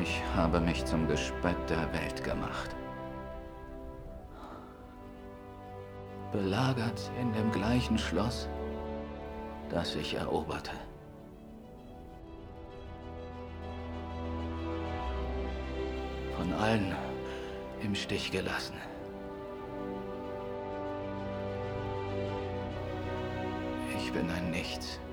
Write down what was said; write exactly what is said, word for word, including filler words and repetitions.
Ich habe mich zum Gespött der Welt gemacht. Belagert in dem gleichen Schloss, das ich eroberte. Von allen im Stich gelassen. Ich bin ein Nichts.